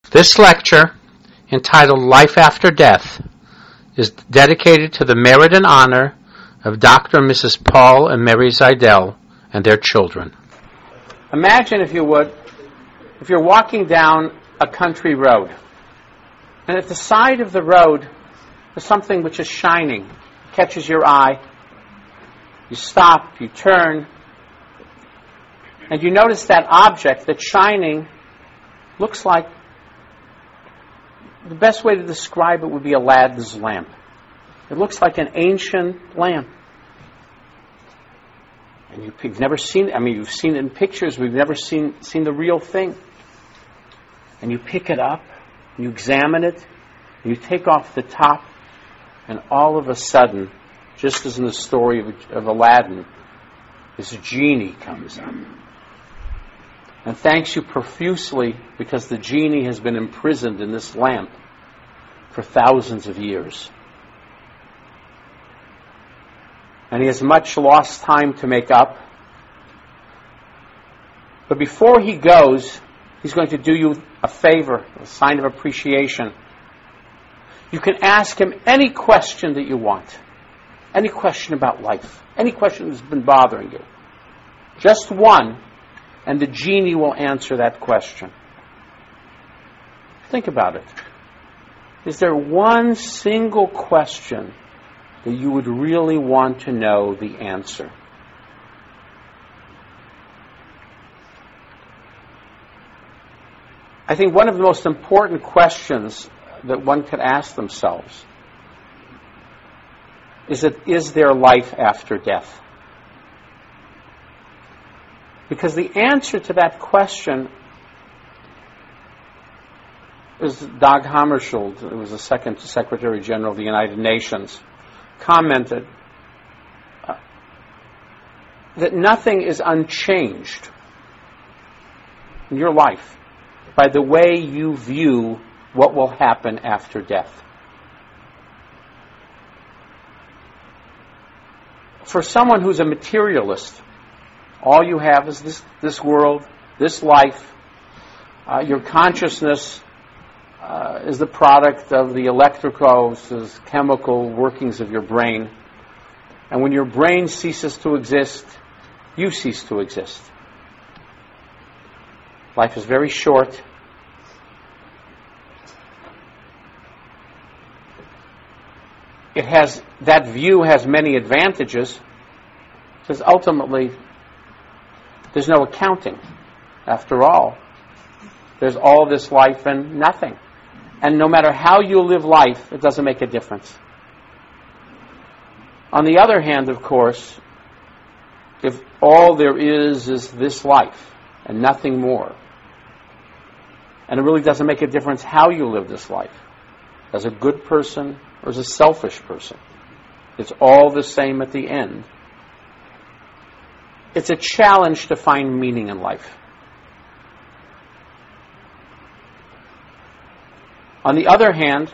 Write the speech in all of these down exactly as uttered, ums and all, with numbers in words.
This lecture, entitled Life After Death, is dedicated to the merit and honor of Doctor and Missus Paul and Mary Zeidel and their children. Imagine, if you would, if you're walking down a country road, and at the side of the road is something which is shining, catches your eye. You stop, you turn, and you notice that object that's shining looks like, the best way to describe it would be Aladdin's lamp. It looks like an ancient lamp. And you, you've never seen it. I mean, you've seen it in pictures. We've never seen, seen the real thing. And you pick it up, and you examine it, and you take off the top, and all of a sudden, just as in the story of, of Aladdin, this genie comes up and thanks you profusely because the genie has been imprisoned in this lamp for thousands of years. And he has much lost time to make up. But before he goes, he's going to do you a favor, a sign of appreciation. You can ask him any question that you want. Any question about life. Any question that's been bothering you. Just one, and the genie will answer that question. Think about it. Is there one single question that you would really want to know the answer? I think one of the most important questions that one could ask themselves is that, is there life after death? Because the answer to that question is Dag Hammarskjöld, who was the second Secretary General of the United Nations, commented uh, that nothing is unchanged in your life by the way you view what will happen after death. For someone who's a materialist, all you have is this, this world, this life. Uh, your consciousness uh, is the product of the electrical, chemical workings of your brain. And when your brain ceases to exist, you cease to exist. Life is very short. It has, that view has many advantages, because ultimately there's no accounting. After all, there's all this life and nothing. And no matter how you live life, it doesn't make a difference. On the other hand, of course, if all there is is this life and nothing more, and it really doesn't make a difference how you live this life, as a good person or as a selfish person, it's all the same at the end. It's a challenge to find meaning in life. On the other hand,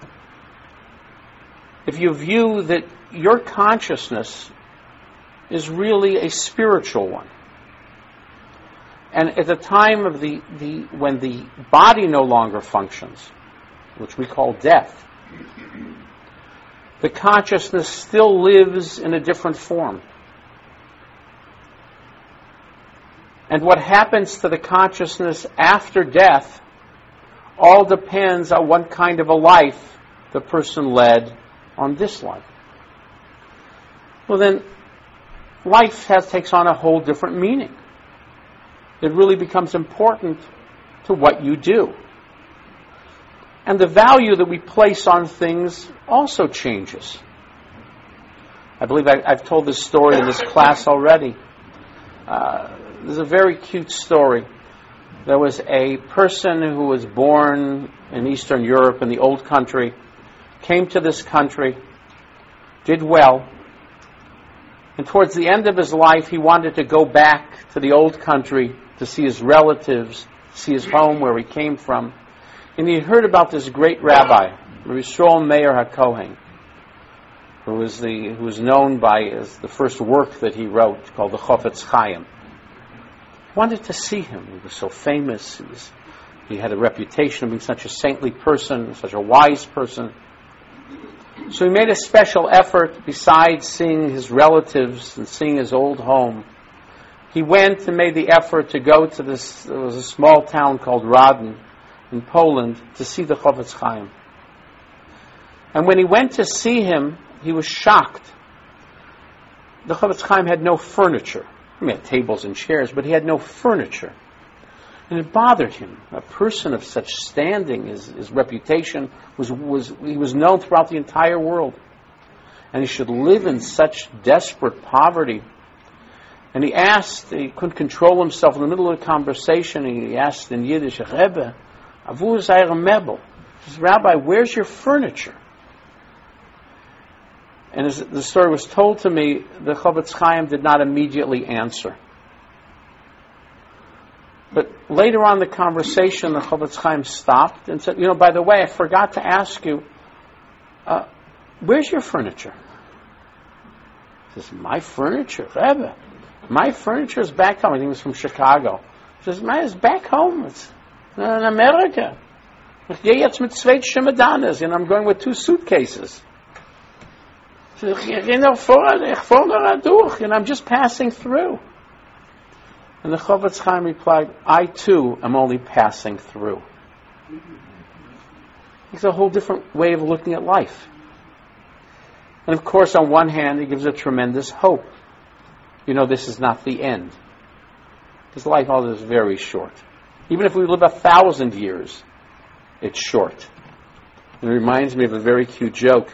if you view that your consciousness is really a spiritual one, and at the time of the, the when the body no longer functions, which we call death, the consciousness still lives in a different form. And what happens to the consciousness after death all depends on what kind of a life the person led on this life. Well, then, life has, takes on a whole different meaning. It really becomes important to what you do. And the value that we place on things also changes. I believe I, I've told this story in this class already. Uh, There's a very cute story. There was a person who was born in Eastern Europe in the old country, came to this country, did well, and towards the end of his life he wanted to go back to the old country to see his relatives, see his home where he came from. And he heard about this great rabbi, Rabbi Shlomo Meir HaKohen, who was the who was known by as the first work that he wrote called the Chofetz Chaim. Wanted to see him. He was so famous. He was He had a reputation of being such a saintly person, such a wise person. So he made a special effort, besides seeing his relatives and seeing his old home. He went and made the effort to go to this, there was a small town called Radin in Poland, to see the Chofetz Chaim. And when he went to see him, he was shocked. The Chofetz Chaim had no furniture. He had tables and chairs, but he had no furniture. And it bothered him. A person of such standing, his, his reputation was, was, he was known throughout the entire world. And he should live in such desperate poverty. And he asked, he couldn't control himself in the middle of the conversation, and he asked in Yiddish, Rebbe, avu is eire mebel? He says, Rabbi, where's your furniture? And as the story was told to me, the Chofetz Chaim did not immediately answer. But later on in the conversation, the Chofetz Chaim stopped and said, you know, by the way, I forgot to ask you, uh, where's your furniture? He says, my furniture? Rebbe, my furniture is back home. I think it was from Chicago. He says, mine is back home. It's in America. Ich gehe jetzt mit zwei Chemodanes, and I'm going with two suitcases. He says, ich gehe noch vor, ich fahre noch durch, and I'm just passing through. And the Chofetz Chaim replied, I too am only passing through. It's a whole different way of looking at life. And of course, on one hand, he gives a tremendous hope. You know, this is not the end. This life is very short. Even if we live a thousand years, it's short. And it reminds me of a very cute joke,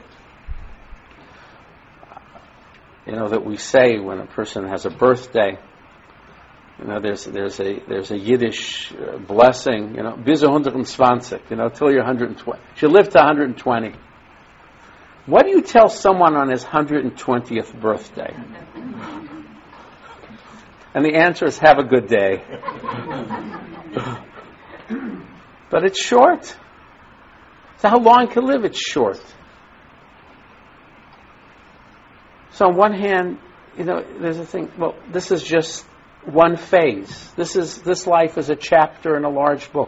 you know, that we say when a person has a birthday. You know, there's there's a there's a Yiddish uh, blessing. You know, bis one hundred twenty. You know, till you're one hundred twenty. You should live to one hundred twenty. What do you tell someone on his one hundred twentieth birthday? And the answer is, have a good day. But it's short. So how long can live? It's short. So on one hand, you know, there's a thing. Well, this is just one phase. This is this life is a chapter in a large book.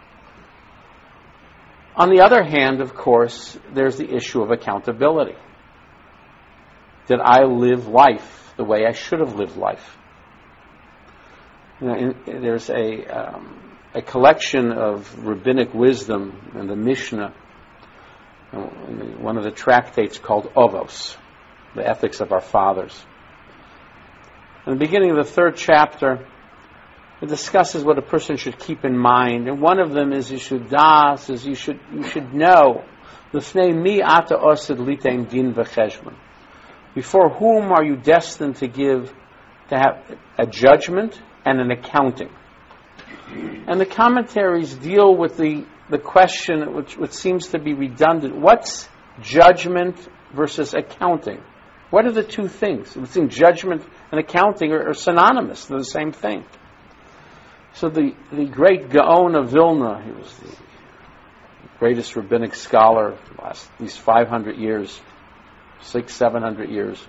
On the other hand, of course, there's the issue of accountability. Did I live life the way I should have lived life? You know, in, in, there's a um, a collection of rabbinic wisdom in the Mishnah, in one of the tractates called Ovos, the Ethics of Our Fathers. In the beginning of the third chapter, it discusses what a person should keep in mind, and one of them is you should das, is you should you should know, l'fnei mi ata osid litain din v'cheshbon. Before whom are you destined to give, to have a judgment and an accounting? And the commentaries deal with the the question, which which seems to be redundant. What's judgment versus accounting? What are the two things? It seems judgment and accounting are, are synonymous. They're the same thing. So the, the great Gaon of Vilna, he was the greatest rabbinic scholar of the last at least five hundred years, six, seven hundred years.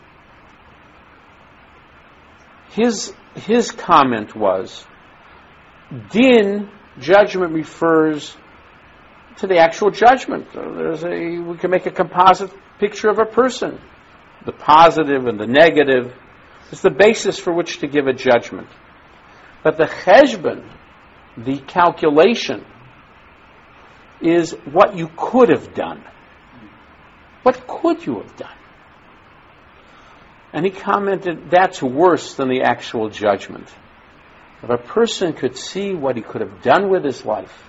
His his comment was, din, judgment, refers to the actual judgment. There's a we can make a composite picture of a person. The positive and the negative is the basis for which to give a judgment. But the cheshbon, the calculation, is what you could have done. What could you have done? And he commented, that's worse than the actual judgment. If a person could see what he could have done with his life.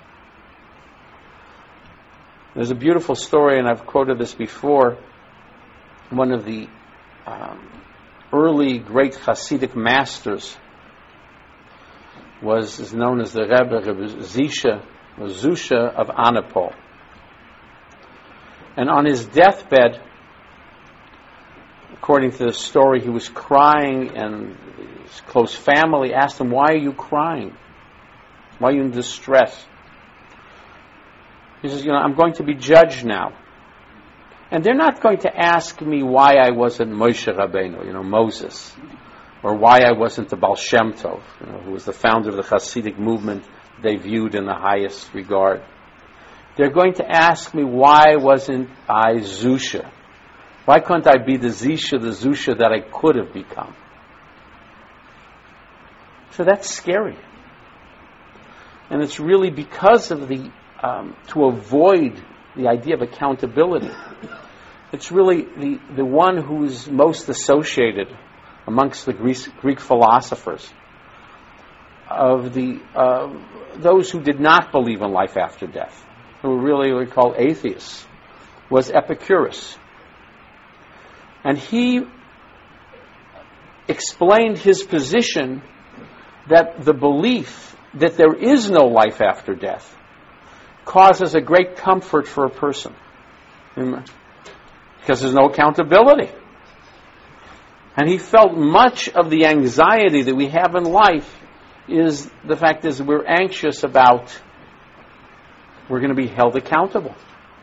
There's a beautiful story, and I've quoted this before. One of the um, early great Hasidic masters was is known as the Rebbe, Rebbe Zisha, or Zusha of Anapol. And on his deathbed, according to the story, he was crying, and his close family asked him, why are you crying? Why are you in distress? He says, you know, I'm going to be judged now. And they're not going to ask me why I wasn't Moshe Rabbeinu, you know, Moses, or why I wasn't the Baal Shem Tov, you know, who was the founder of the Hasidic movement they viewed in the highest regard. They're going to ask me, why wasn't I Zusha? Why couldn't I be the Zisha, the Zusha that I could have become? So that's scary. And it's really because of the, um, to avoid the idea of accountability. It's really the, the one who's most associated amongst the Greek, Greek philosophers of the uh, those who did not believe in life after death, who really were called atheists, was Epicurus. And he explained his position that the belief that there is no life after death causes a great comfort for a person. Because there's no accountability. And he felt much of the anxiety that we have in life is the fact is we're anxious about we're going to be held accountable.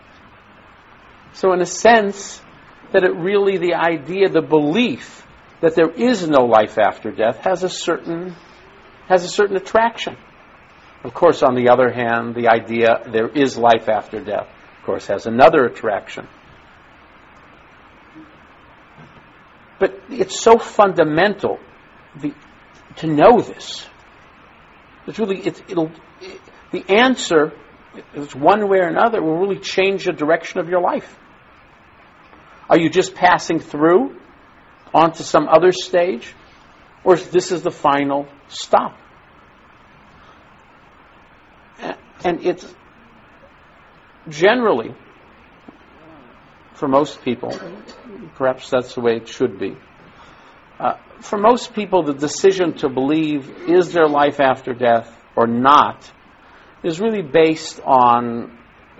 So in a sense, that it really, the idea, the belief that there is no life after death has a certain has a certain attraction. Of course, on the other hand, the idea there is life after death, of course, has another attraction. But it's so fundamental the, to know this. It's really, it, it'll, it, the answer, it's one way or another, will really change the direction of your life. Are you just passing through onto some other stage? Or is this is the final stop? And it's generally, for most people, perhaps that's the way it should be. Uh, for most people, the decision to believe, is there life after death or not, is really based on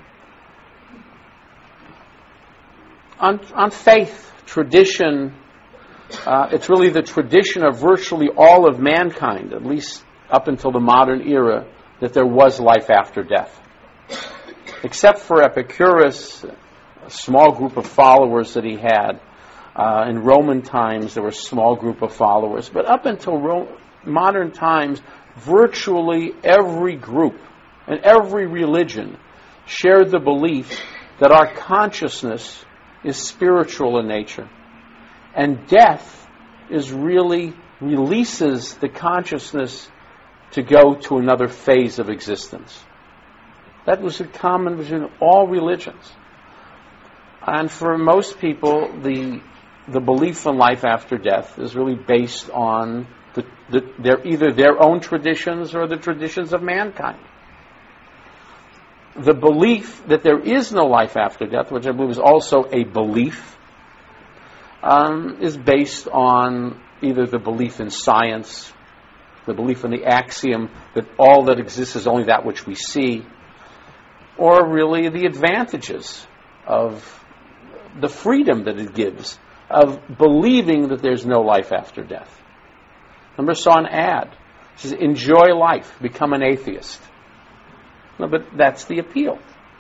on, on faith, tradition. Uh, it's really the tradition of virtually all of mankind, at least up until the modern era, that there was life after death. Except for Epicurus, a small group of followers that he had. Uh, in Roman times, there were a small group of followers. But up until Ro- modern times, virtually every group and every religion shared the belief that our consciousness is spiritual in nature. And death is really releases the consciousness to go to another phase of existence. That was a common between all religions. And for most people, the the belief in life after death is really based on the, the, their, either their own traditions or the traditions of mankind. The belief that there is no life after death, which I believe is also a belief, um, is based on either the belief in science, the belief in the axiom that all that exists is only that which we see, or really the advantages of the freedom that it gives of believing that there's no life after death. Remember, I saw an ad. It says, enjoy life, become an atheist. No, but that's the appeal.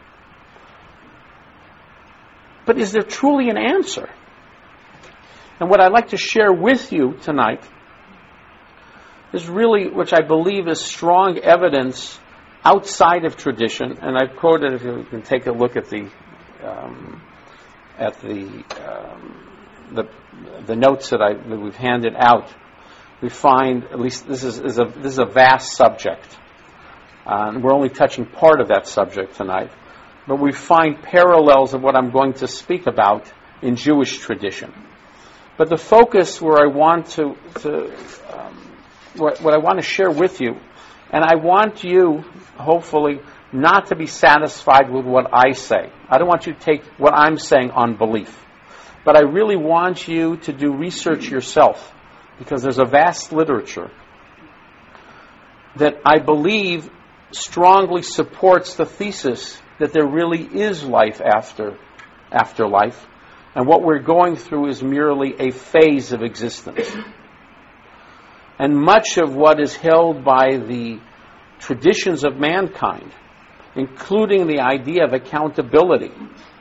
But is there truly an answer? And what I'd like to share with you tonight is really, which I believe is strong evidence outside of tradition, and I've quoted, if you can take a look at the um, at the, um, the the notes that, I, that we've handed out, we find, at least this is, is a this is a vast subject, uh, and we're only touching part of that subject tonight, but we find parallels of what I'm going to speak about in Jewish tradition. But the focus where I want to, to um, what, what I want to share with you, and I want you, hopefully, not to be satisfied with what I say. I don't want you to take what I'm saying on belief. But I really want you to do research yourself, because there's a vast literature that I believe strongly supports the thesis that there really is life after, after life, and what we're going through is merely a phase of existence. And much of what is held by the traditions of mankind, including the idea of accountability,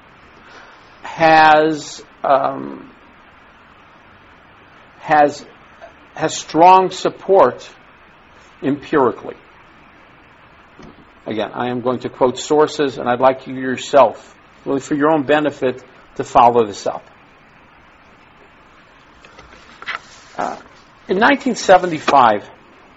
has um, has has strong support empirically. again, I am going to quote sources, and I'd like you yourself, really for your own benefit, to follow this up. Uh, in nineteen seventy-five,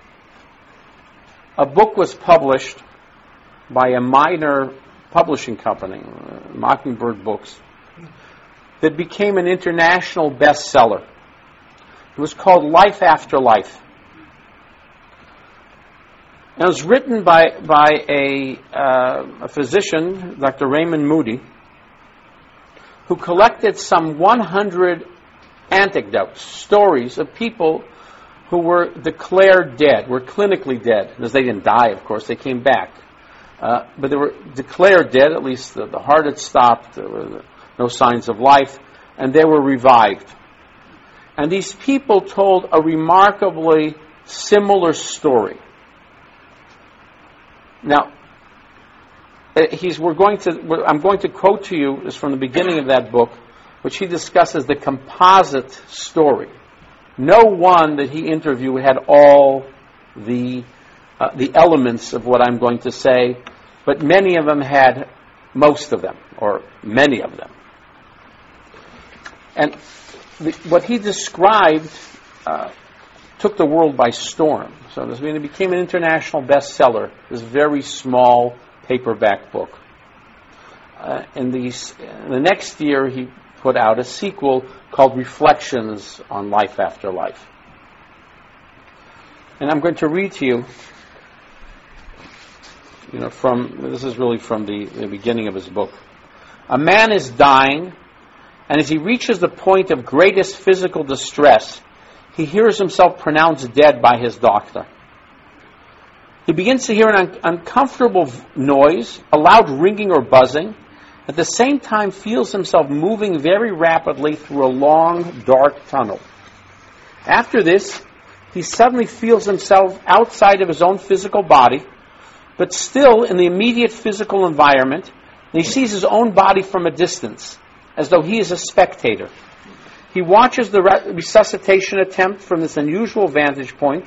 a book was published by a minor publishing company, uh, Mockingbird Books, that became an international bestseller. It was called Life After Life. And it was written by, by a, uh, a physician, Doctor Raymond Moody, who collected some one hundred anecdotes, stories of people who were declared dead, were clinically dead. Because they didn't die, of course, they came back. Uh, but they were declared dead, at least the, the heart had stopped, there were no signs of life, and they were revived. And these people told a remarkably similar story. Now, he's, we're going to, we're, I'm going to quote to you, is from the beginning of that book, which he discusses the composite story. No one that he interviewed had all the uh, the elements of what I'm going to say, but many of them had most of them, or many of them. And the, what he described uh, took the world by storm. So this, I mean, it became an international bestseller, this very small paperback book. Uh, and these, the next year he put out a sequel called Reflections on Life After Life. And I'm going to read to you, you know, from, this is really from the, the beginning of his book. A man is dying, and as he reaches the point of greatest physical distress, he hears himself pronounced dead by his doctor. He begins to hear an un- uncomfortable noise, a loud ringing or buzzing. At the same time, feels himself moving very rapidly through a long, dark tunnel. After this, he suddenly feels himself outside of his own physical body, but still in the immediate physical environment, and he sees his own body from a distance, as though he is a spectator. He watches the re- resuscitation attempt from this unusual vantage point,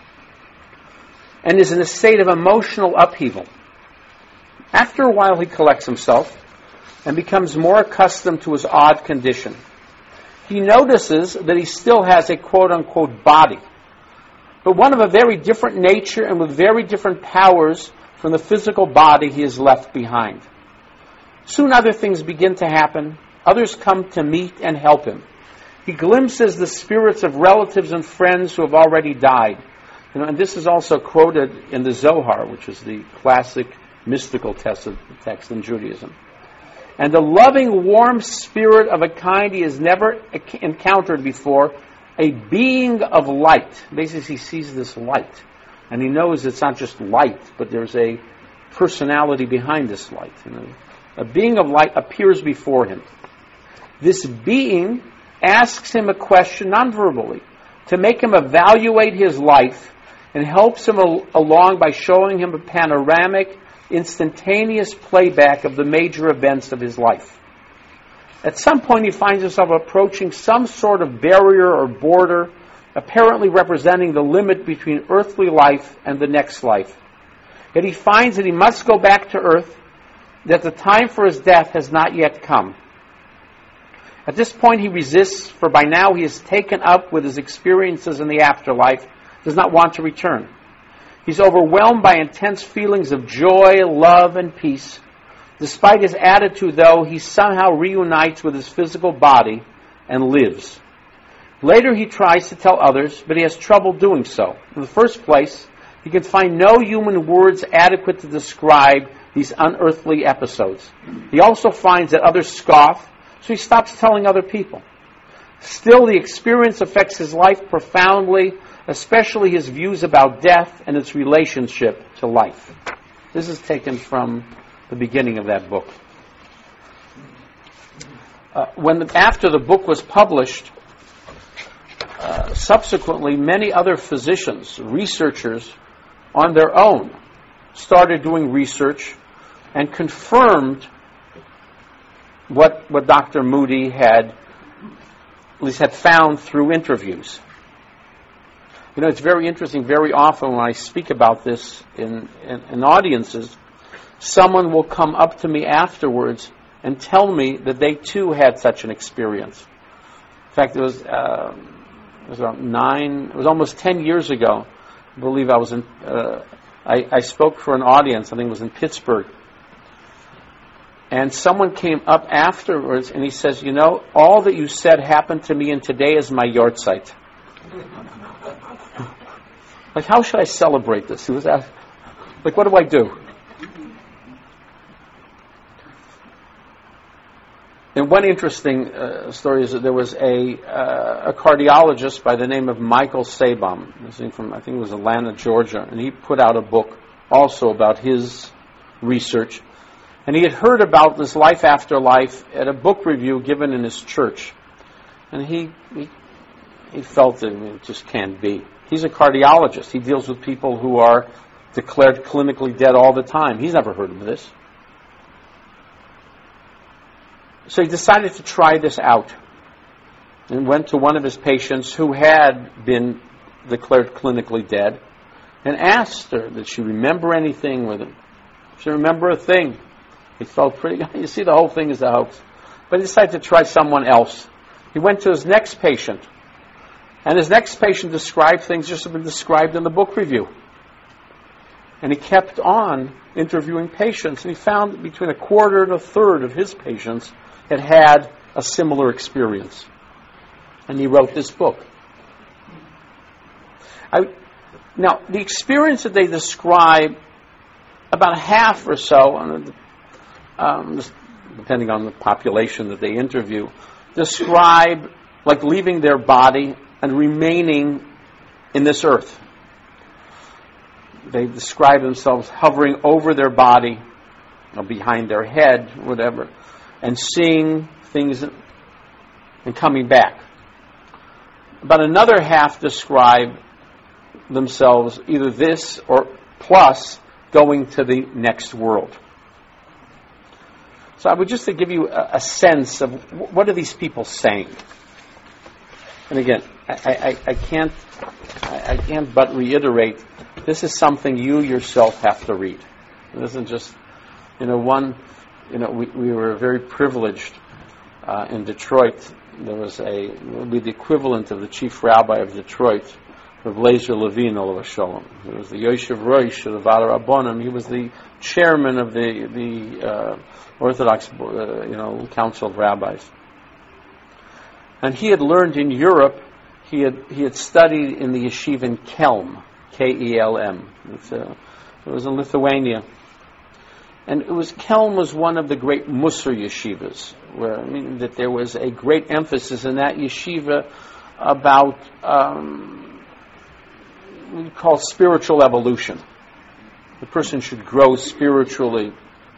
and is in a state of emotional upheaval. After a while, he collects himself and becomes more accustomed to his odd condition. He notices that he still has a quote-unquote body, but one of a very different nature and with very different powers from the physical body he has left behind. Soon other things begin to happen. Others come to meet and help him. He glimpses the spirits of relatives and friends who have already died. You know, and this is also quoted in the Zohar, which is the classic mystical text in Judaism. And the loving, warm spirit of a kind he has never encountered before, a being of light. Basically, he sees this light. And he knows it's not just light, but there's a personality behind this light. You know. A being of light appears before him. This being asks him a question non-verbally to make him evaluate his life, and helps him al- along by showing him a panoramic, instantaneous playback of the major events of his life. At some point he finds himself approaching some sort of barrier or border, apparently representing the limit between earthly life and the next life. Yet he finds that he must go back to earth, that the time for his death has not yet come. At this point he resists, for by now he is taken up with his experiences in the afterlife, does not want to return. He's overwhelmed by intense feelings of joy, love, and peace. Despite his attitude, though, he somehow reunites with his physical body and lives. Later he tries to tell others, but he has trouble doing so. In the first place, he can find no human words adequate to describe these unearthly episodes. He also finds that others scoff, so he stops telling other people. Still, the experience affects his life profoundly, especially his views about death and its relationship to life. This is taken from the beginning of that book. Uh, when the, after the book was published, uh, subsequently many other physicians, researchers on their own, started doing research and confirmed what what Doctor Moody had, at least had found through interviews. You know, it's very interesting. Very often when I speak about this in, in, in audiences, someone will come up to me afterwards and tell me that they too had such an experience. In fact, it was, uh, it was around nine, it was almost ten years ago. I believe I was in, uh, I, I spoke for an audience, I think it was in Pittsburgh. And someone came up afterwards and he says, you know, all that you said happened to me, and today is my yahrzeit. Like, how should I celebrate this? He was asked, like, what do I do? And one interesting uh, story is that there was a uh, a cardiologist by the name of Michael Sabom, from, I think it was Atlanta, Georgia, and he put out a book also about his research. And he had heard about this life after life at a book review given in his church. And he he, he felt that it just can't be. He's a cardiologist. He deals with people who are declared clinically dead all the time. He's never heard of this. So he decided to try this out and went to one of his patients who had been declared clinically dead and asked her, did she remember anything with him? Did she remember a thing? He felt pretty, you see, the whole thing is a hoax. But he decided to try someone else. He went to his next patient, and his next patient described things just have been described in the book review. And he kept on interviewing patients, and he found that between a quarter and a third of his patients had had a similar experience. And he wrote this book. I, now, the experience that they describe, about half or so, um, depending on the population that they interview, describe like leaving their body and remaining in this earth. They describe themselves hovering over their body, or behind their head, whatever, and seeing things and coming back. About another half describe themselves either this or plus going to the next world. So I would just to give you a, a sense of what are these people saying. And again, I, I, I can't I, I can't but reiterate, this is something you yourself have to read. It isn't just, you know, one, you know, we, we were very privileged uh, in Detroit. There was a, it would be the equivalent of the chief rabbi of Detroit, Rav Lezer Levine, Olav Shalom. He was the Yoshev Rosh of the Valar Rabbonim. He was the chairman of the the uh, Orthodox, uh, you know, Council of Rabbis. And he had learned in Europe. He had he had studied in the yeshiva in Kelm, K E L M. It's a, it was in Lithuania. And it was Kelm was one of the great Musar yeshivas, where I mean that there was a great emphasis in that yeshiva about um, what we call spiritual evolution. The person should grow spiritually.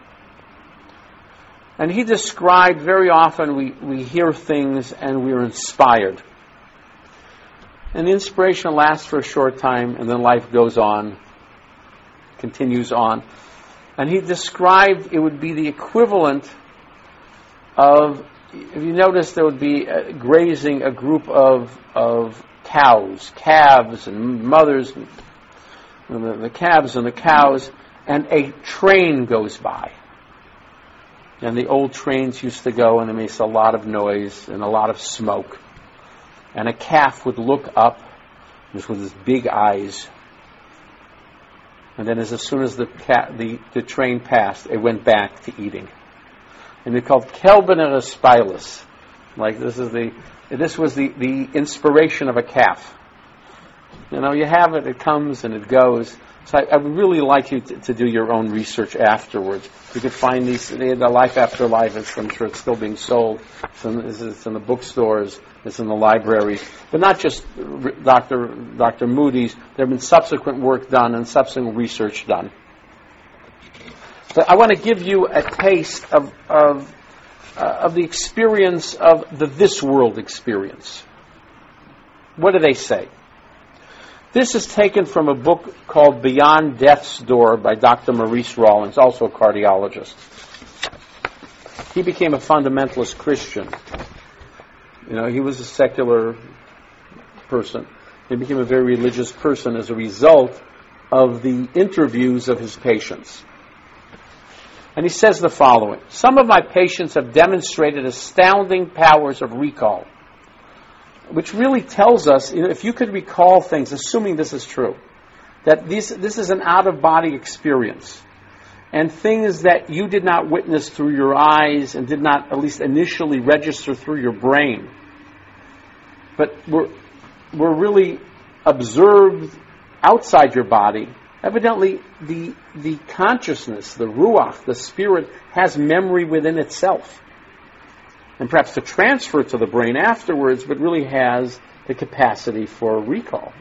And he described very often we, we hear things and we're inspired. And the inspiration lasts for a short time, and then life goes on, continues on. And he described it would be the equivalent of, if you notice, there would be uh, grazing a group of of cows, calves and mothers, and the, the calves and the cows, and a train goes by. And the old trains used to go, and they made a lot of noise and a lot of smoke. And a calf would look up, just with his big eyes. And then as, as soon as the, cat, the the train passed, it went back to eating. And they're called Kelbener Spilus. Like this is the this was the, the inspiration of a calf. You know, you have it, it comes and it goes. So I, I would really like you to, to do your own research afterwards. You could find these, the Life After Life, it's, I'm sure it's still being sold. It's in, it's in the bookstores, it's in the libraries. But not just Doctor Doctor Moody's, there have been subsequent work done and subsequent research done. So I want to give you a taste of, of, uh, of the experience of the this world experience. What do they say? This is taken from a book called Beyond Death's Door by Doctor Maurice Rawlings, also a cardiologist. He became a fundamentalist Christian. You know, he was a secular person. He became a very religious person as a result of the interviews of his patients. And he says the following: some of my patients have demonstrated astounding powers of recall, which really tells us, you know, if you could recall things, assuming this is true, that this, this is an out-of-body experience, and things that you did not witness through your eyes and did not, at least initially, register through your brain, but were, were really observed outside your body. Evidently, the the consciousness, the ruach, the spirit, has memory within itself. And perhaps to transfer to the brain afterwards, but really has the capacity for recall.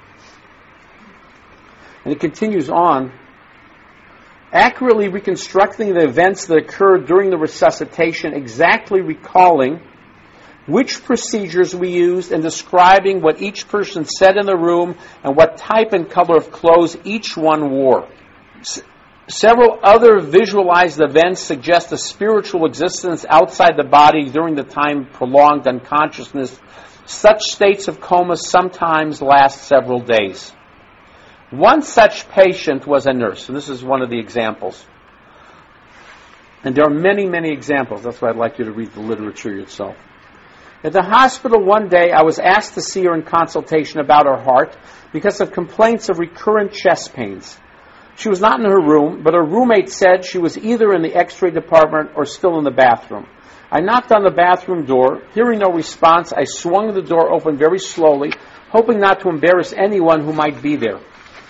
And it continues on, accurately reconstructing the events that occurred during the resuscitation, exactly recalling which procedures we used, and describing what each person said in the room and what type and color of clothes each one wore. S- several other visualized events suggest a spiritual existence outside the body during the time of prolonged unconsciousness. Such states of coma sometimes last several days. One such patient was a nurse, and this is one of the examples. And there are many, many examples. That's why I'd like you to read the literature yourself. At the hospital one day, I was asked to see her in consultation about her heart because of complaints of recurrent chest pains. She was not in her room, but her roommate said she was either in the x-ray department or still in the bathroom. I knocked on the bathroom door. Hearing no response, I swung the door open very slowly, hoping not to embarrass anyone who might be there.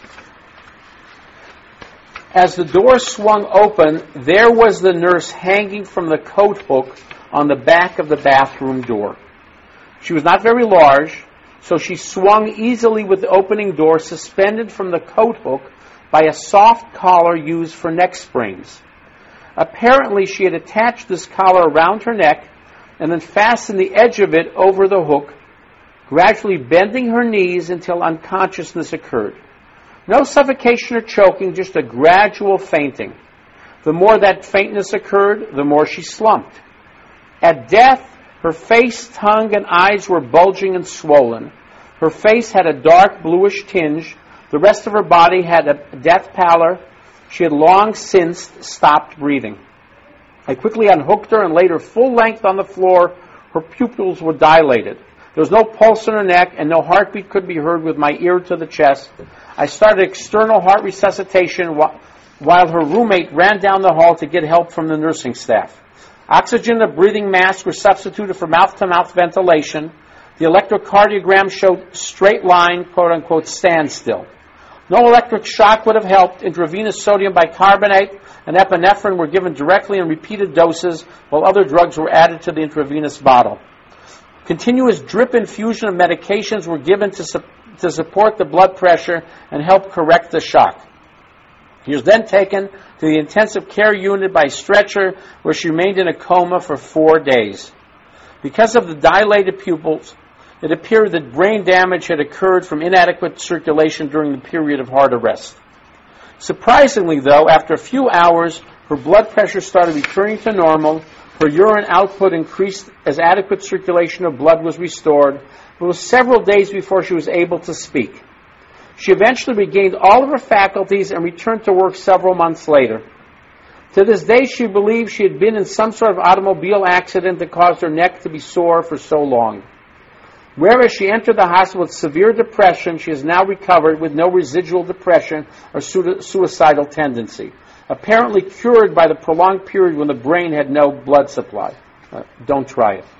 As the door swung open, there was the nurse hanging from the coat hook on the back of the bathroom door. She was not very large, so she swung easily with the opening door, suspended from the coat hook by a soft collar used for neck springs. Apparently, she had attached this collar around her neck and then fastened the edge of it over the hook, gradually bending her knees until unconsciousness occurred. No suffocation or choking, just a gradual fainting. The more that faintness occurred, the more she slumped. At death, her face, tongue, and eyes were bulging and swollen. Her face had a dark bluish tinge. The rest of her body had a death pallor. She had long since stopped breathing. I quickly unhooked her and laid her full length on the floor. Her pupils were dilated. There was no pulse in her neck, and no heartbeat could be heard with my ear to the chest. I started external heart resuscitation while her roommate ran down the hall to get help from the nursing staff. Oxygen and a breathing mask were substituted for mouth-to-mouth ventilation. The electrocardiogram showed straight line, quote-unquote, standstill. No electric shock would have helped. Intravenous sodium bicarbonate and epinephrine were given directly in repeated doses, while other drugs were added to the intravenous bottle. Continuous drip infusion of medications were given to, su- to support the blood pressure and help correct the shock. He was then taken to the intensive care unit by stretcher, where she remained in a coma for four days. Because of the dilated pupils, it appeared that brain damage had occurred from inadequate circulation during the period of heart arrest. Surprisingly, though, after a few hours, her blood pressure started returning to normal, her urine output increased as adequate circulation of blood was restored. It was several days before she was able to speak. She eventually regained all of her faculties and returned to work several months later. To this day, she believes she had been in some sort of automobile accident that caused her neck to be sore for so long. Whereas she entered the hospital with severe depression, she has now recovered with no residual depression or su- suicidal tendency, apparently cured by the prolonged period when the brain had no blood supply. Uh, don't try it.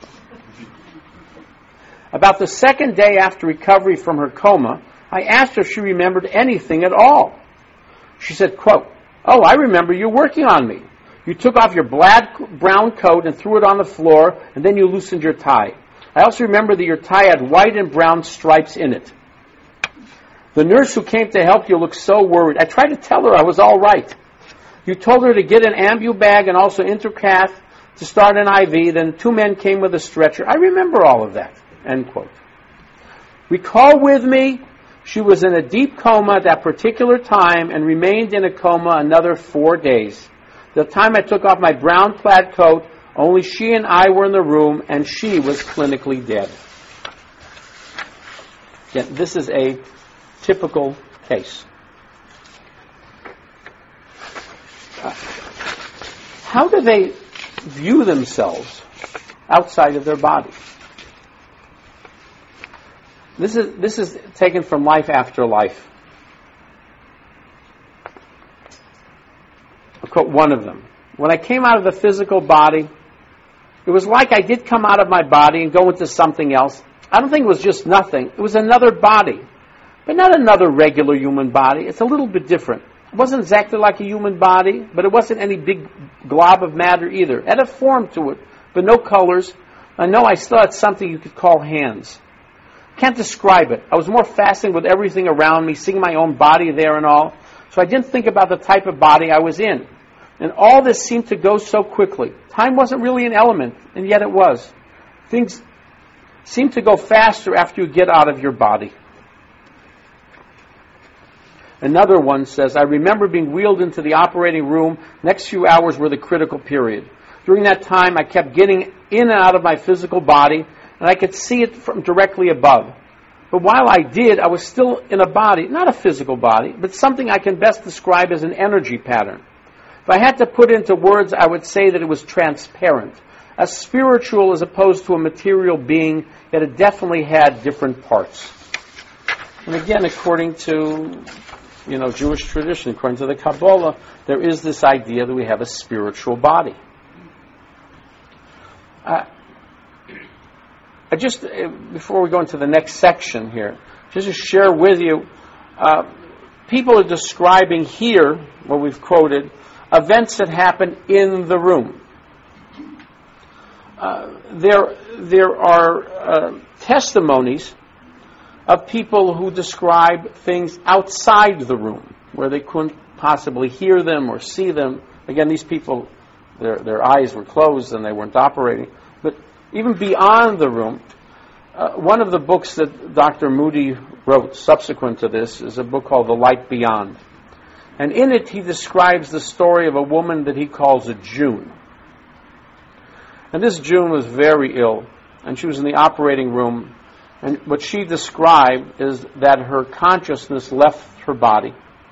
About the second day after recovery from her coma, I asked her if she remembered anything at all. She said, quote, "Oh, I remember you working on me. You took off your black brown coat and threw it on the floor, and then you loosened your tie. I also remember that your tie had white and brown stripes in it. The nurse who came to help you looked so worried. I tried to tell her I was all right. You told her to get an ambu bag and also intercath to start an I V. Then two men came with a stretcher. I remember all of that." End quote. Recall with me, she was in a deep coma at that particular time and remained in a coma another four days. The time I took off my brown plaid coat, only she and I were in the room, and she was clinically dead. Again, this is a typical case. Uh, how do they view themselves outside of their body? This is this is taken from Life After Life. I'll quote one of them. When I came out of the physical body, it was like I did come out of my body and go into something else. I don't think it was just nothing. It was another body, but not another regular human body. It's a little bit different. It wasn't exactly like a human body, but it wasn't any big glob of matter either. It had a form to it, but no colors. I know I still had something you could call hands. Can't describe it. I was more fascinated with everything around me, seeing my own body there and all. So I didn't think about the type of body I was in. And all this seemed to go so quickly. Time wasn't really an element, and yet it was. Things seem to go faster after you get out of your body. Another one says, I remember being wheeled into the operating room. Next few hours were the critical period. During that time, I kept getting in and out of my physical body, and I could see it from directly above. But while I did, I was still in a body, not a physical body, but something I can best describe as an energy pattern. If I had to put it into words, I would say that it was transparent, as spiritual as opposed to a material being, yet it definitely had different parts. And again, according to, you know, Jewish tradition, according to the Kabbalah, there is this idea that we have a spiritual body. Uh, I just, uh, before we go into the next section here, just to share with you, uh, people are describing here, what we've quoted, events that happen in the room. Uh, there, there are uh, testimonies of people who describe things outside the room, where they couldn't possibly hear them or see them. Again, these people, their their eyes were closed and they weren't operating. But even beyond the room, uh, one of the books that Doctor Moody wrote subsequent to this is a book called The Light Beyond. And in it, he describes the story of a woman that he calls a June. And this June was very ill, and she was in the operating room. And what she described is that her consciousness left her body.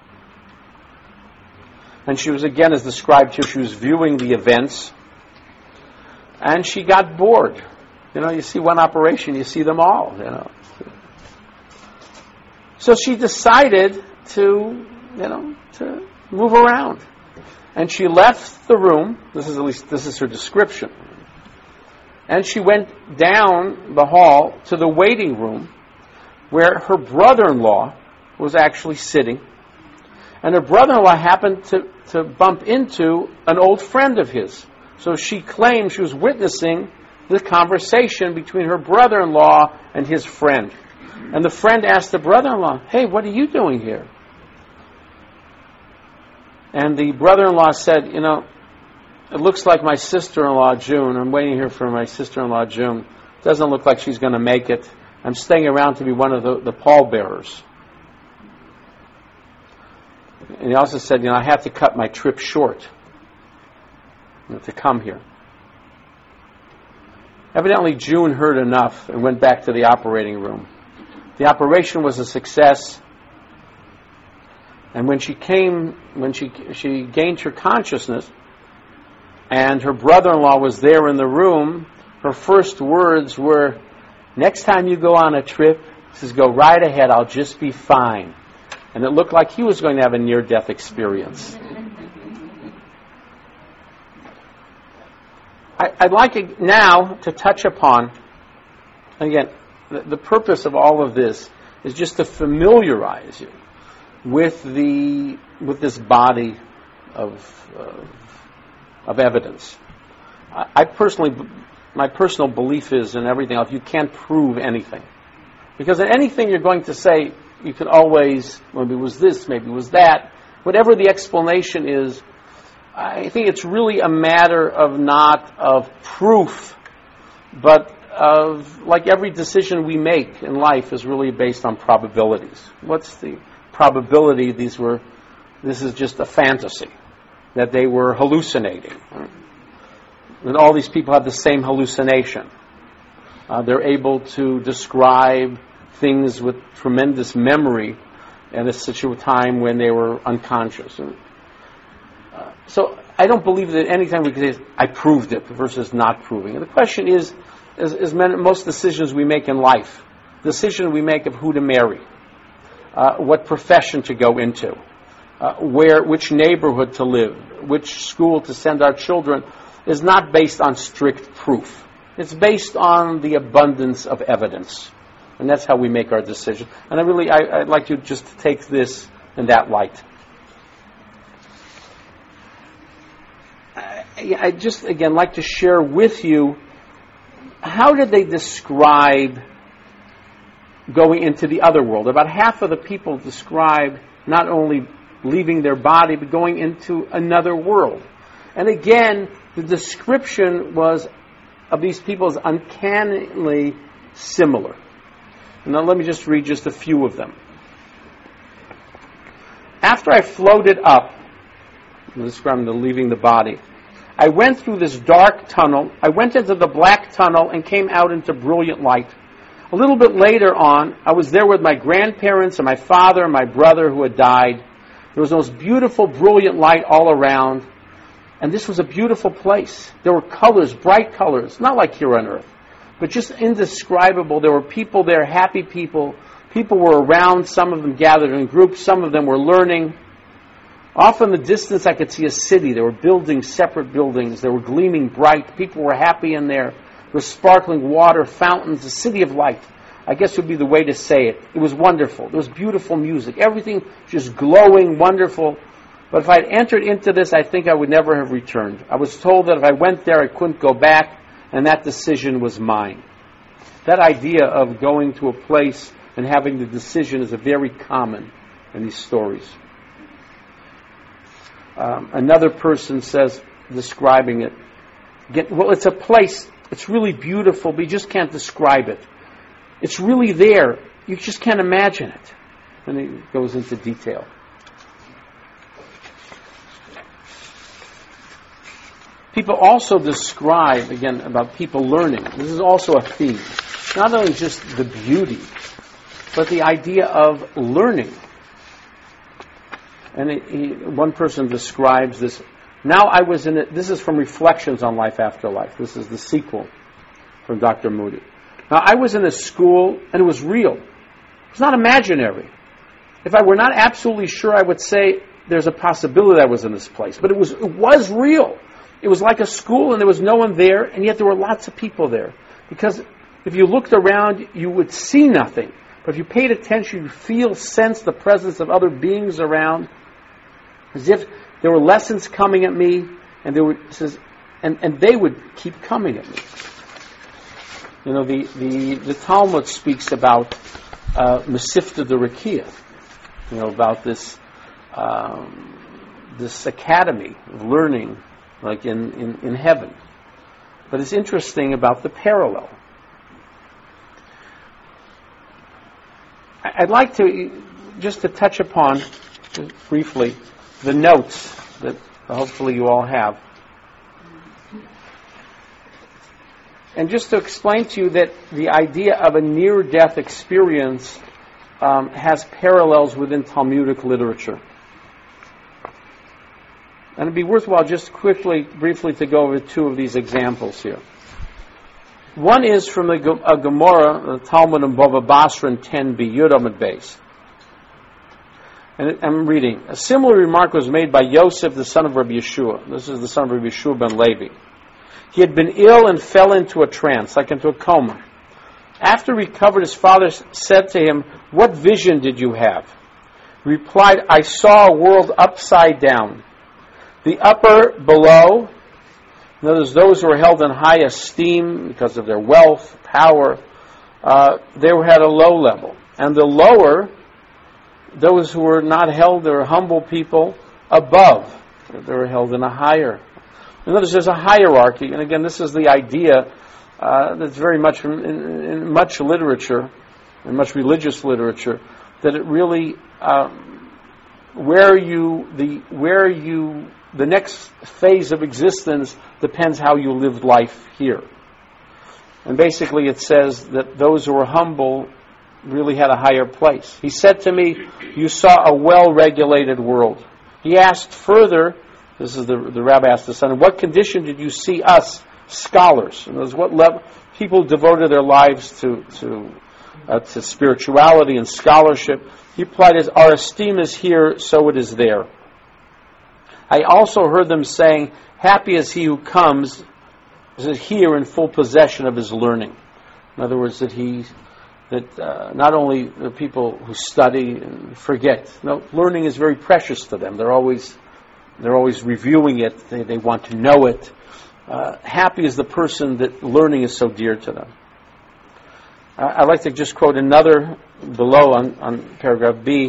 And she was, again, as described here, she was viewing the events. And she got bored. You know, you see one operation, you see them all, you know. So she decided to, you know, to move around. And she left the room. This is at least, this is her description. And she went down the hall to the waiting room where her brother-in-law was actually sitting. And her brother-in-law happened to, to bump into an old friend of his. So she claimed she was witnessing the conversation between her brother-in-law and his friend. And the friend asked the brother-in-law, hey, what are you doing here? And the brother-in-law said, you know, it looks like my sister-in-law, June. I'm waiting here for my sister-in-law, June. Doesn't look like she's going to make it. I'm staying around to be one of the, the pallbearers. And he also said, you know, I have to cut my trip short, you know, to come here. Evidently, June heard enough and went back to the operating room. The operation was a success. And when she came, when she she gained her consciousness, and her brother-in-law was there in the room, her first words were, next time you go on a trip, he says, go right ahead, I'll just be fine. And it looked like he was going to have a near-death experience. I, I'd like it now to touch upon, again, the, the purpose of all of this is just to familiarize you with the with this body of uh, of evidence. I, I personally, my personal belief is in everything else, you can't prove anything. Because in anything you're going to say, you can always, maybe it was this, maybe it was that. Whatever the explanation is, I think it's really a matter of not of proof, but of, like every decision we make in life is really based on probabilities. What's the probability these were, this is just a fantasy, that they were hallucinating. And all these people have the same hallucination. Uh, they're able to describe things with tremendous memory at a such a time when they were unconscious. And, uh, so I don't believe that anytime we can say, I proved it, versus not proving it. The question is, is, is most decisions we make in life, the decision we make of who to marry, uh, what profession to go into, uh, where, which neighborhood to live, which school to send our children, is not based on strict proof. It's based on the abundance of evidence. And that's how we make our decision. And I really, I, I'd like you just to take this in that light. I, I just, again, like to share with you, how did they describe going into the other world? About half of the people describe not only leaving their body, but going into another world. And again, the description was of these people is uncannily similar. Now let me just read just a few of them. After I floated up, I'm describing the leaving the body, I went through this dark tunnel. I went into the black tunnel and came out into brilliant light. A little bit later on, I was there with my grandparents and my father and my brother who had died. There was the most beautiful, brilliant light all around. And this was a beautiful place. There were colors, bright colors, not like here on earth, but just indescribable. There were people there, happy people. People were around, some of them gathered in groups, some of them were learning. Off in the distance, I could see a city. There were buildings, separate buildings. They were gleaming bright. People were happy in there. There was sparkling water, fountains, a city of light. I guess would be the way to say it. It was wonderful. There was beautiful music. Everything just glowing, wonderful. But if I had entered into this, I think I would never have returned. I was told that if I went there, I couldn't go back, and that decision was mine. That idea of going to a place and having the decision is a very common in these stories. Um, another person says, describing it, get, well, it's a place, it's really beautiful, but you just can't describe it. It's really there. You just can't imagine it. And he goes into detail. People also describe, again, about people learning. This is also a theme. Not only just the beauty, but the idea of learning. And he, he, one person describes this. Now I was in it. This is from Reflections on Life After Life. This is the sequel from Doctor Moody. Now I was in a school, and it was real. It was not imaginary. If I were not absolutely sure, I would say there's a possibility I was in this place. But it was it was real. It was like a school, and there was no one there, and yet there were lots of people there. Because if you looked around, you would see nothing. But if you paid attention, you feel, sense the presence of other beings around, as if there were lessons coming at me, and they would, says, and, and they would keep coming at me. You know, the, the, the Talmud speaks about uh, Mesivta de Rakia, you know, about this um, this academy of learning, like in, in, in heaven. But it's interesting about the parallel. I'd like to, just to touch upon, briefly, the notes that hopefully you all have. And just to explain to you that the idea of a near-death experience um, has parallels within Talmudic literature. And it'd be worthwhile just quickly, briefly, to go over two of these examples here. One is from the uh, Gemara, the Talmud in Bava Basra in ten b, Yud Amud Beis. And it, I'm reading. A similar remark was made by Yosef, the son of Rabbi Yeshua. This is the son of Rabbi Yeshua ben Levi. He had been ill and fell into a trance, like into a coma. After he recovered, his father said to him, "What vision did you have?" He replied, "I saw a world upside down. The upper below." In other words, those who were held in high esteem because of their wealth, power, uh, they were at a low level. And the lower, those who were not held, they were humble people, above. They were held in a higher. In other words, there's a hierarchy. And again, this is the idea uh, that's very much in, in, in much literature, in much religious literature, that it really, um, where you, the, where you, the next phase of existence depends how you lived life here. And basically it says that those who were humble really had a higher place. He said to me, "You saw a well-regulated world." He asked further, This is the the rabbi asked the son, in what condition did you see us, scholars? And what level people devoted their lives to to uh, to spirituality and scholarship? He replied, as our esteem is here, so it is there. I also heard them saying, happy is he who comes is here in full possession of his learning. In other words, that he, that uh, not only the people who study and forget, no, learning is very precious to them. They're always, they're always reviewing it. They, they want to know it. Uh, happy is the person that learning is so dear to them. Uh, I'd like to just quote another below on, on paragraph B.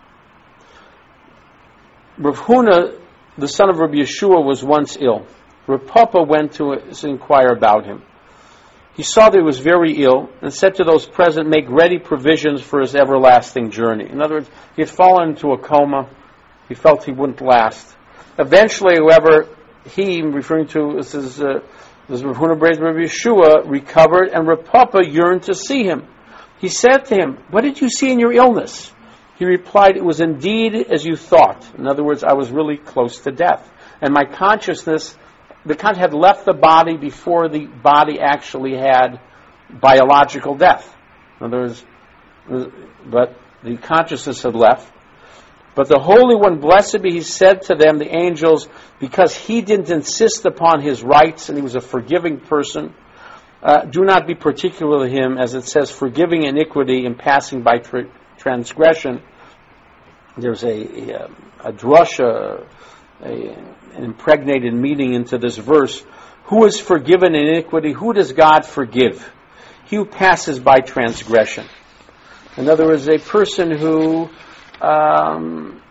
Rav Huna, the son of Rabbi Yeshua, was once ill. Rav Papa went to inquire about him. He saw that he was very ill and said to those present, make ready provisions for his everlasting journey. In other words, he had fallen into a coma. He felt he wouldn't last. Eventually, however, he, referring to this is uh, this Rav Huna Bar Rabbi Yeshua, recovered, and Rav Papa yearned to see him. He said to him, what did you see in your illness? He replied, it was indeed as you thought. In other words, I was really close to death. And my consciousness, the conscience had left the body before the body actually had biological death. In other words, but the consciousness had left. But the Holy One, blessed be, he said to them, the angels, because he didn't insist upon his rights and he was a forgiving person, uh, do not be particular to him, as it says, forgiving iniquity and passing by tra- transgression. There's a, a, a drusha, a, an impregnated meaning into this verse. Who is forgiven iniquity? Who does God forgive? He who passes by transgression. In other words, a person who um,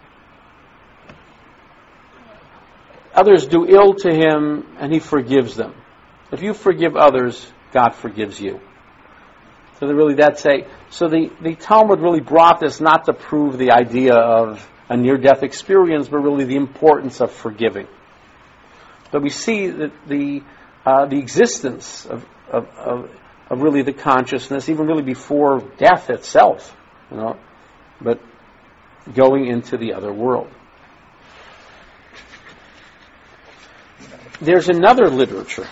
others do ill to him and he forgives them. If you forgive others, God forgives you. So that really that's a so the, the Talmud really brought this not to prove the idea of a near-death experience, but really the importance of forgiving. But we see that the uh, the existence of, of, of of really the consciousness, even really before death itself, you know, but going into the other world. There's another literature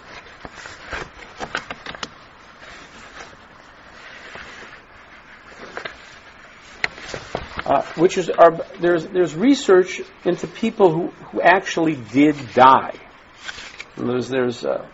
Uh, which is our, there's there's research into people who, who actually did die. And there's there's uh,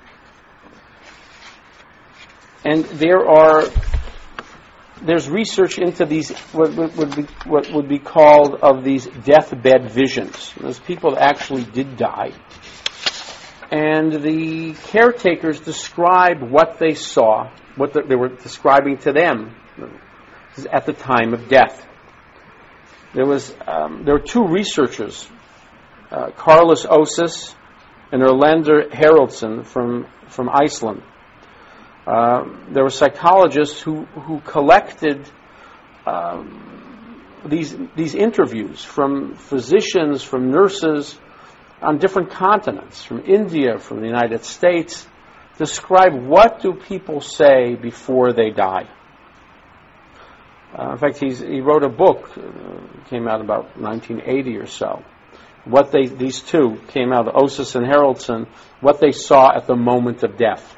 and there are there's research into these what, what would be what would be called of these deathbed visions. There's people that actually did die, and the caretakers describe what they saw, what the, they were describing to them at the time of death. There was um, there were two researchers, uh, Carlos Osis and Erlander Haraldsson from from Iceland. Uh, there were psychologists who who collected um, these these interviews from physicians, from nurses on different continents, from India, from the United States, describe what do people say before they die. Uh, in fact, he's, he wrote a book, uh, came out about nineteen eighty or so. What they, these two came out, Osis and Haraldsson, what they saw at the moment of death.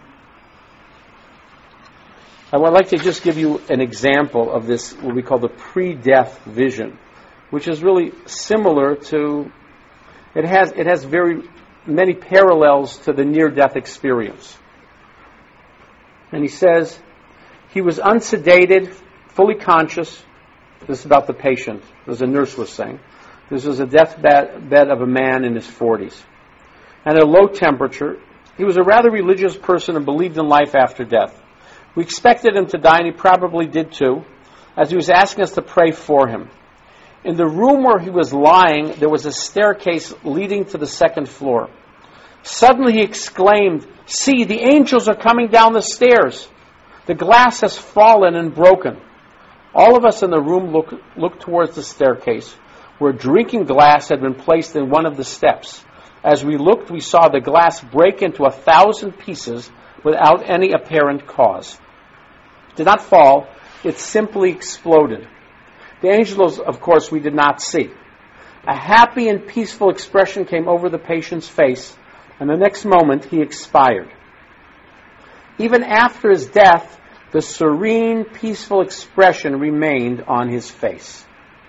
I would like to just give you an example of this, what we call the pre-death vision, which is really similar to, it has, it has very many parallels to the near-death experience. And he says, he was unsedated, fully conscious. This is about the patient, as a nurse was saying. This was a deathbed bed of a man in his forties. And at a low temperature, he was a rather religious person and believed in life after death. We expected him to die, and he probably did too, as he was asking us to pray for him. In the room where he was lying, there was a staircase leading to the second floor. Suddenly he exclaimed, "See, the angels are coming down the stairs. The glass has fallen and broken." All of us in the room looked looked towards the staircase, where a drinking glass had been placed in one of the steps. As we looked, we saw the glass break into a thousand pieces without any apparent cause. It did not fall, it simply exploded. The angels, of course, we did not see. A happy and peaceful expression came over the patient's face, and the next moment he expired. Even after his death, the serene, peaceful expression remained on his face.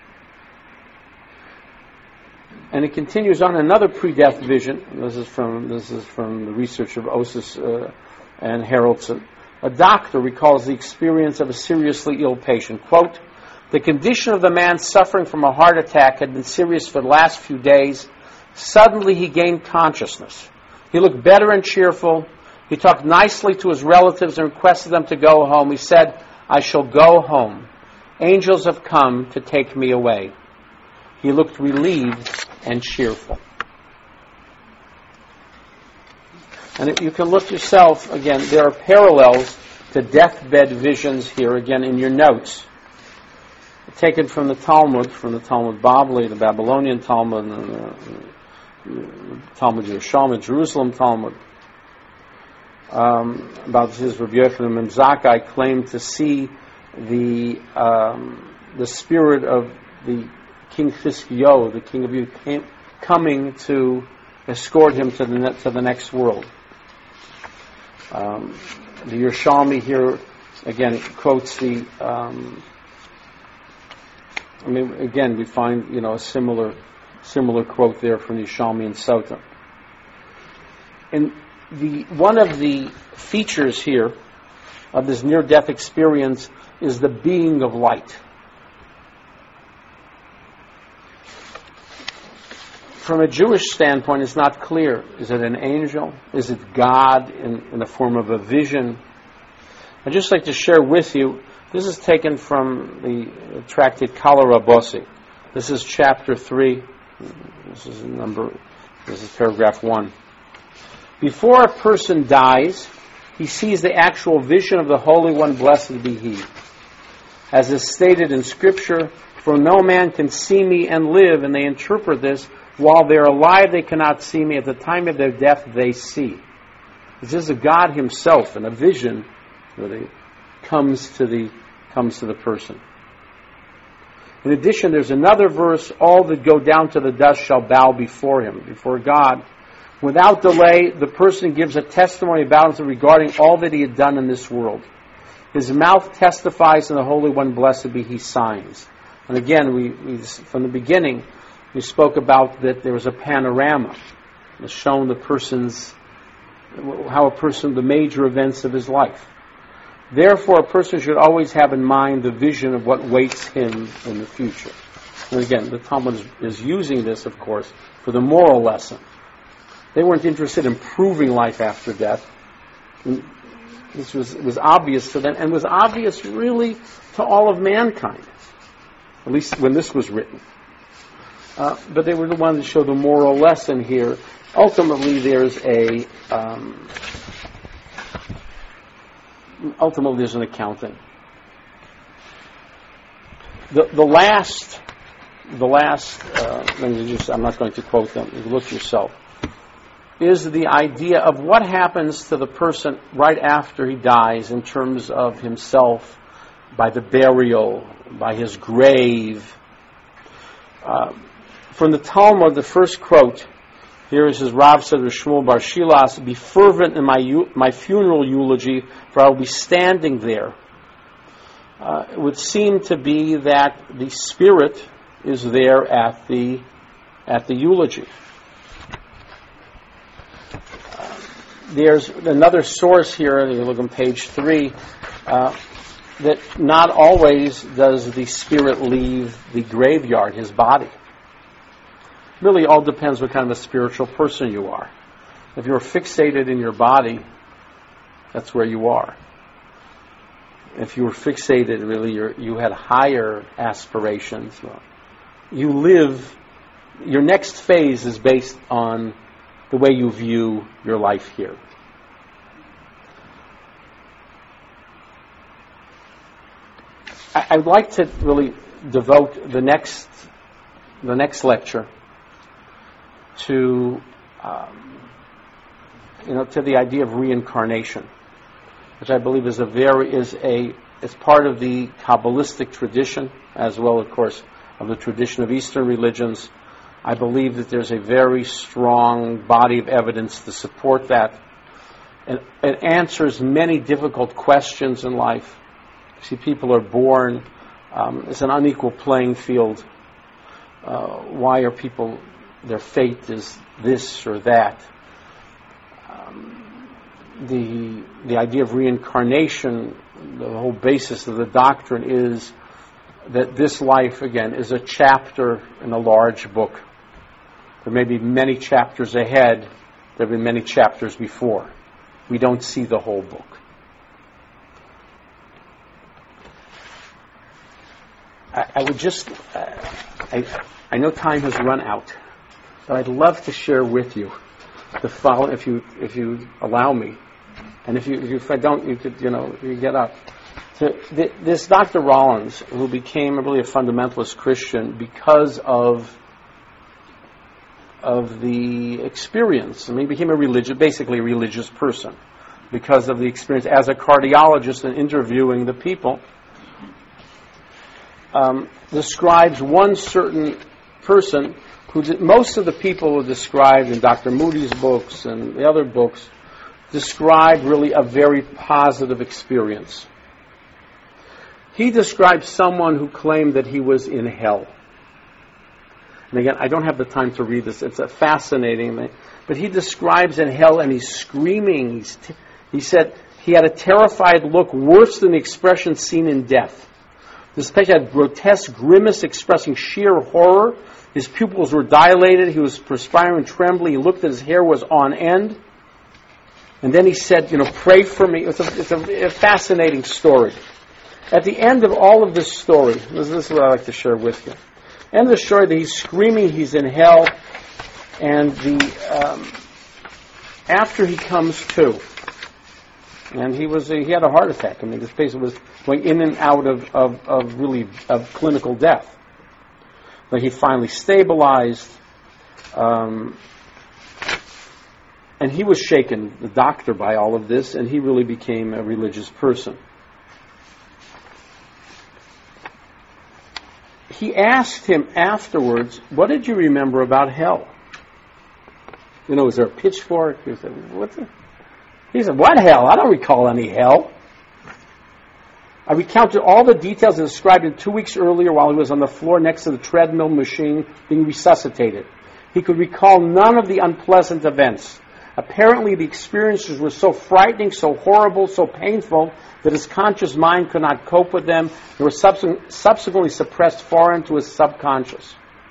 And it continues on another pre-death vision. This is from this is from the research of Osis uh, and Haraldson. A doctor recalls the experience of a seriously ill patient. Quote, "The condition of the man suffering from a heart attack had been serious for the last few days. Suddenly he gained consciousness. He looked better and cheerful. He talked nicely to his relatives and requested them to go home. He said, 'I shall go home. Angels have come to take me away.' He looked relieved and cheerful." And if you can look yourself, again, there are parallels to deathbed visions here, again, in your notes. Taken from the Talmud, from the Talmud Bavli, the Babylonian Talmud, and the Talmud Yerushalmi, Jerusalem Talmud. Um, about his Rabbi Yochanan ben Zakkai claimed to see the um, the spirit of the King Chizkiyahu, the king of Judah, coming to escort him to the ne- to the next world. Um, the Yerushalmi here again quotes the. Um, I mean, again, we find you know a similar similar quote there from the Yerushalmi and Sota. And the one of the features here of this near-death experience is the being of light. From a Jewish standpoint, it's not clear. Is it an angel? Is it God in, in the form of a vision? I'd just like to share with you, this is taken from the tractate Kala Rabosi. This is chapter three. This is number, this is paragraph one. Before a person dies, he sees the actual vision of the Holy One, blessed be He. As is stated in Scripture, "For no man can see me and live," and they interpret this, "While they're alive they cannot see me, at the time of their death they see." This is a God Himself, and a vision really comes to the comes to the person. In addition, there's another verse, "All that go down to the dust shall bow before Him," before God. Without delay, the person gives a testimony about him regarding all that he had done in this world. His mouth testifies, and the Holy One, blessed be He, signs. And again, we, we from the beginning, we spoke about that there was a panorama that shown the person's, how a person, the major events of his life. Therefore, a person should always have in mind the vision of what waits him in the future. And again, the Talmud is, is using this, of course, for the moral lesson. They weren't interested in proving life after death. This was, was obvious to them, and was obvious really to all of mankind, at least when this was written. Uh, but they were the ones that show the moral lesson here. Ultimately, there's a um, ultimately there's an accounting. The the last the last uh, let me just, I'm not going to quote them. You look yourself. Is the idea of what happens to the person right after he dies in terms of himself, by the burial, by his grave. Uh, from the Talmud, the first quote, here is his Rav said to Shmuel Bar Shilas, "Be fervent in my my funeral eulogy, for I will be standing there." Uh, it would seem to be that the spirit is there at the at the eulogy. There's another source here, you look on page three, uh, that not always does the spirit leave the graveyard, his body. Really all depends what kind of a spiritual person you are. If you're fixated in your body, that's where you are. If you were fixated, really, you're, you had higher aspirations. Well, you live, your next phase is based on the way you view your life here. I, I'd like to really devote the next the next lecture to um, you know to the idea of reincarnation, which I believe is a very is a is part of the Kabbalistic tradition, as well, of course, of the tradition of Eastern religions. I believe that there's a very strong body of evidence to support that. And it answers many difficult questions in life. See, people are born, um, it's an unequal playing field. Uh, why are people, their fate is this or that? Um, the, the idea of reincarnation, the whole basis of the doctrine is that this life, again, is a chapter in a large book. There may be many chapters ahead. There have been many chapters before. We don't see the whole book. I, I would just, uh, I, I know time has run out, but I'd love to share with you the following, if you if you allow me, and if you if I don't, you could you know you get up. So th- this Doctor Rollins, who became really a fundamentalist Christian because of of the experience. I mean, he became a religious, basically a religious person because of the experience as a cardiologist and interviewing the people. Um, describes one certain person who did, most of the people who described in Doctor Moody's books and the other books describe really a very positive experience. He described someone who claimed that he was in hell. And again, I don't have the time to read this. It's a fascinating thing. But he describes in hell, and he's screaming. He's t- he said he had a terrified look, worse than the expression seen in death. This patient had grotesque grimace expressing sheer horror. His pupils were dilated. He was perspiring and trembling. He looked at his hair was on end. And then he said, you know, pray for me. It's a, it's a, a fascinating story. At the end of all of this story, this, this is what I like to share with you. End of the story that he's screaming, he's in hell, and the um, after he comes to, and he was he had a heart attack. I mean, this patient was going in and out of of, of really of clinical death. But he finally stabilized, um, and he was shaken, the doctor, by all of this, and he really became a religious person. He asked him afterwards, what did you remember about hell? You know, was there a pitchfork? He said, what the? He said, what hell? I don't recall any hell. I recounted all the details described in two weeks earlier while he was on the floor next to the treadmill machine being resuscitated. He could recall none of the unpleasant events. Apparently the experiences were so frightening, so horrible, so painful that his conscious mind could not cope with them. They were subsequent, subsequently suppressed far into his subconscious.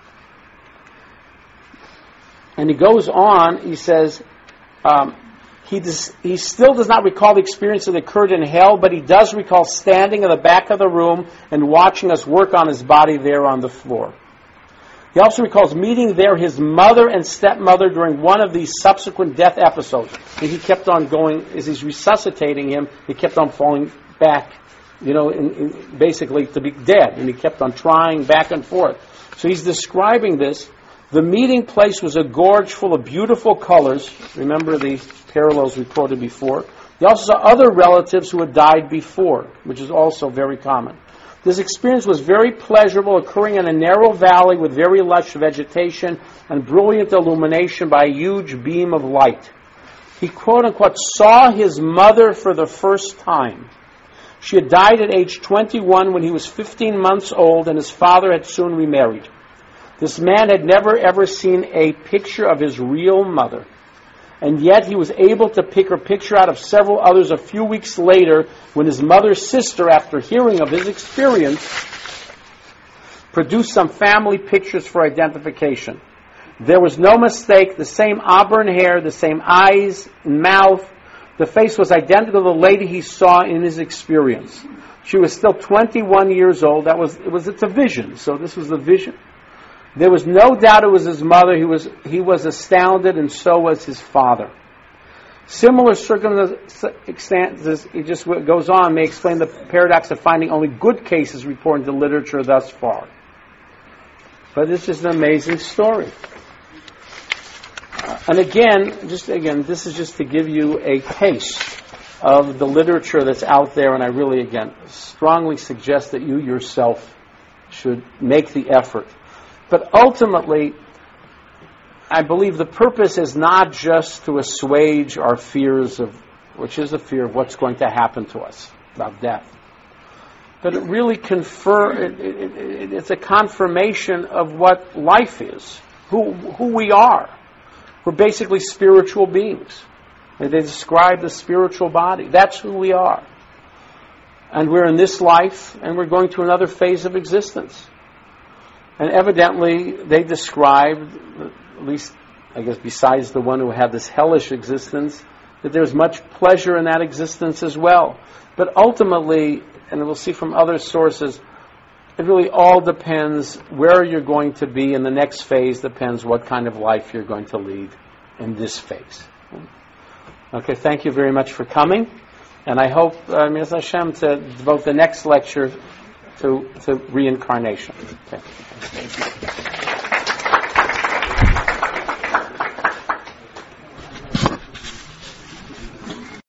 And he goes on, he says, um, he, does, he still does not recall the experience that occurred in hell, but he does recall standing in the back of the room and watching us work on his body there on the floor. He also recalls meeting there his mother and stepmother during one of these subsequent death episodes. And he kept on going, as he's resuscitating him, he kept on falling back, you know, in, in basically to be dead. And he kept on trying back and forth. So he's describing this. The meeting place was a gorge full of beautiful colors. Remember the parallels we quoted before. He also saw other relatives who had died before, which is also very common. This experience was very pleasurable, occurring in a narrow valley with very lush vegetation and brilliant illumination by a huge beam of light. He, quote-unquote, saw his mother for the first time. She had died at age twenty-one when he was fifteen months old, and his father had soon remarried. This man had never, ever seen a picture of his real mother. And yet he was able to pick her picture out of several others a few weeks later when his mother's sister, after hearing of his experience, produced some family pictures for identification. There was no mistake, the same auburn hair, the same eyes and mouth. The face was identical to the lady he saw in his experience. She was still twenty-one years old. That was it was it's a vision. So this was the vision. There was no doubt it was his mother. He was he was astounded, and so was his father. Similar circumstances, it just goes on, may explain the paradox of finding only good cases reported in the literature thus far. But it's just an amazing story. Uh, and again, just again, this is just to give you a taste of the literature that's out there, and I really, again, strongly suggest that you yourself should make the effort. But ultimately, I believe the purpose is not just to assuage our fears of, which is a fear of what's going to happen to us, about death. But it really confer, it, it, it, it's a confirmation of what life is, who, who we are. We're basically spiritual beings. They describe the spiritual body. That's who we are. And we're in this life, and we're going to another phase of existence. And evidently, they described, at least, I guess, besides the one who had this hellish existence, that there's much pleasure in that existence as well. But ultimately, and we'll see from other sources, it really all depends where you're going to be in the next phase, depends what kind of life you're going to lead in this phase. Okay, thank you very much for coming. And I hope, uh, Miz Hashem, to devote the next lecture to, to reincarnation. Okay.